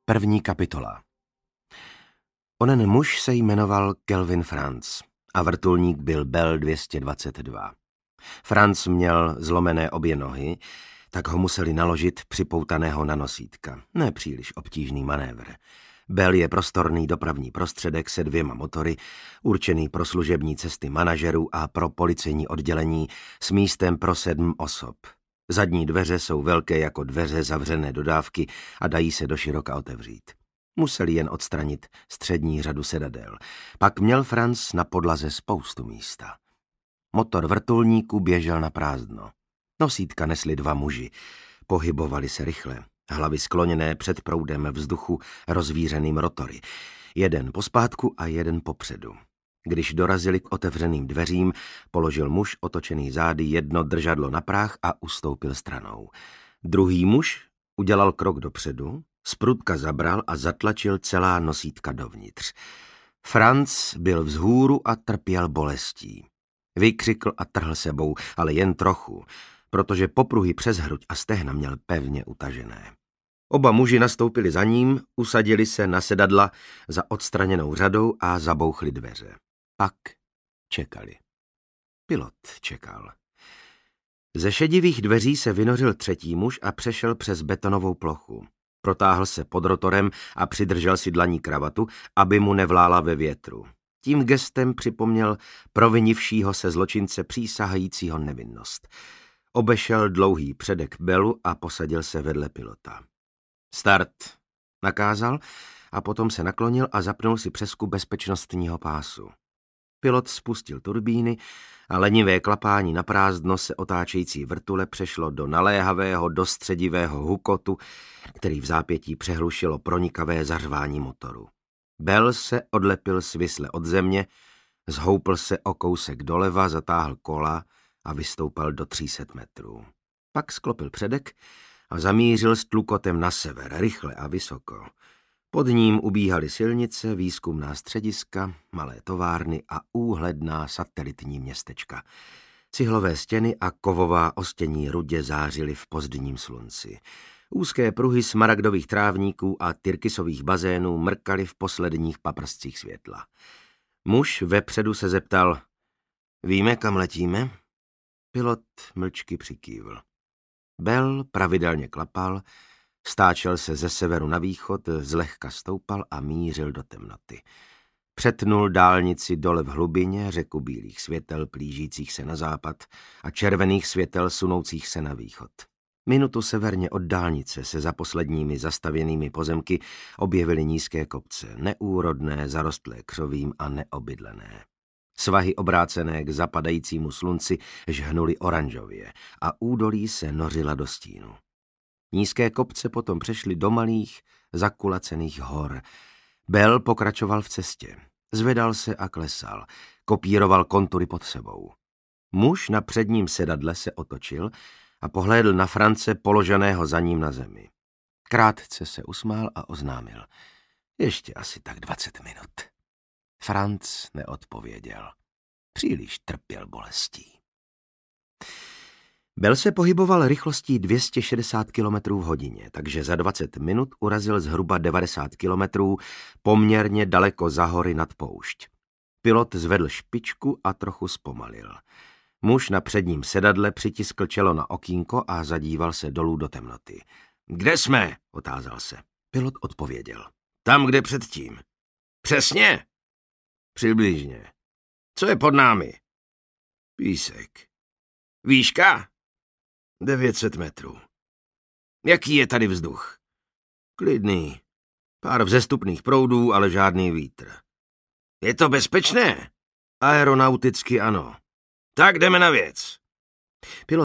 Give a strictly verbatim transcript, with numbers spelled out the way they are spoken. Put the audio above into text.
První kapitola. Onen muž se jmenoval Kelvin Franz a vrtulník byl Bell dvě stě dvacet dva. Franz měl zlomené obě nohy, tak ho museli naložit připoutaného na nosítka. Nepříliš obtížný manévr. Bell je prostorný dopravní prostředek se dvěma motory, určený pro služební cesty manažerů a pro policejní oddělení s místem pro sedm osob. Zadní dveře jsou velké jako dveře zavřené dodávky a dají se doširoka otevřít. Museli jen odstranit střední řadu sedadel. Pak měl Franz na podlaze spoustu místa. Motor vrtulníku běžel na prázdno. Nosítka nesli dva muži. Pohybovali se rychle, hlavy skloněné před proudem vzduchu rozvířeným rotory. Jeden pospátku a jeden popředu. Když dorazili k otevřeným dveřím, položil muž otočený zády jedno držadlo na práh a ustoupil stranou. Druhý muž udělal krok dopředu, zprudka zabral a zatlačil celá nosítka dovnitř. Franz byl vzhůru a trpěl bolestí. Vykřikl a trhl sebou, ale jen trochu, protože popruhy přes hruď a stehna měl pevně utažené. Oba muži nastoupili za ním, usadili se na sedadla za odstraněnou řadou a zabouchli dveře. Pak čekali. Pilot čekal. Ze šedivých dveří se vynořil třetí muž a přešel přes betonovou plochu. Protáhl se pod rotorem a přidržel si dlaní kravatu, aby mu nevlála ve větru. Tím gestem připomněl provinivšího se zločince přísahajícího nevinnost. Obešel dlouhý předek Bellu a posadil se vedle pilota. Start, nakázal a potom se naklonil a zapnul si přesku bezpečnostního pásu. Pilot spustil turbíny a lenivé klapání na prázdno se otáčející vrtule přešlo do naléhavého, dostředivého hukotu, který v zápětí přehlušilo pronikavé zařvání motoru. Bell se odlepil svisle od země, zhoupl se o kousek doleva, zatáhl kola a vystoupal do tří set metrů. Pak sklopil předek a zamířil s tlukotem na sever, rychle a vysoko. Pod ním ubíhaly silnice, výzkumná střediska, malé továrny a úhledná satelitní městečka. Cihlové stěny a kovová ostění rudě zářily v pozdním slunci. Úzké pruhy smaragdových trávníků a tyrkysových bazénů mrkaly v posledních paprscích světla. Muž vepředu se zeptal, víme, kam letíme? Pilot mlčky přikývl. Bell pravidelně klapal, stáčel se ze severu na východ, zlehka stoupal a mířil do temnoty. Přetnul dálnici dole v hlubině, řeku bílých světel plížících se na západ a červených světel sunoucích se na východ. Minutu severně od dálnice se za posledními zastavěnými pozemky objevily nízké kopce, neúrodné, zarostlé křovím a neobydlené. Svahy obrácené k zapadajícímu slunci žhnuly oranžově a údolí se nořila do stínu. Nízké kopce potom přešly do malých, zakulacených hor. Bell pokračoval v cestě. Zvedal se a klesal. Kopíroval kontury pod sebou. Muž na předním sedadle se otočil a pohlédl na France položeného za ním na zemi. Krátce se usmál a oznámil. Ještě asi tak dvacet minut. Franz neodpověděl. Příliš trpěl bolestí. Bell se pohyboval rychlostí dvě stě šedesát kilometrů v hodině, takže za dvacet minut urazil zhruba devadesát kilometrů poměrně daleko za hory nad poušť. Pilot zvedl špičku a trochu zpomalil. Muž na předním sedadle přitiskl čelo na okýnko a zadíval se dolů do temnoty. Kde jsme? Otázal se. Pilot odpověděl. Tam, kde předtím. Přesně? Přibližně. Co je pod námi? Písek. Výška? devět set metrů. Jaký je tady vzduch? Klidný. Pár vzestupných proudů, ale žádný vítr. Je to bezpečné? Aeronauticky ano. Tak jdeme na věc. Pilot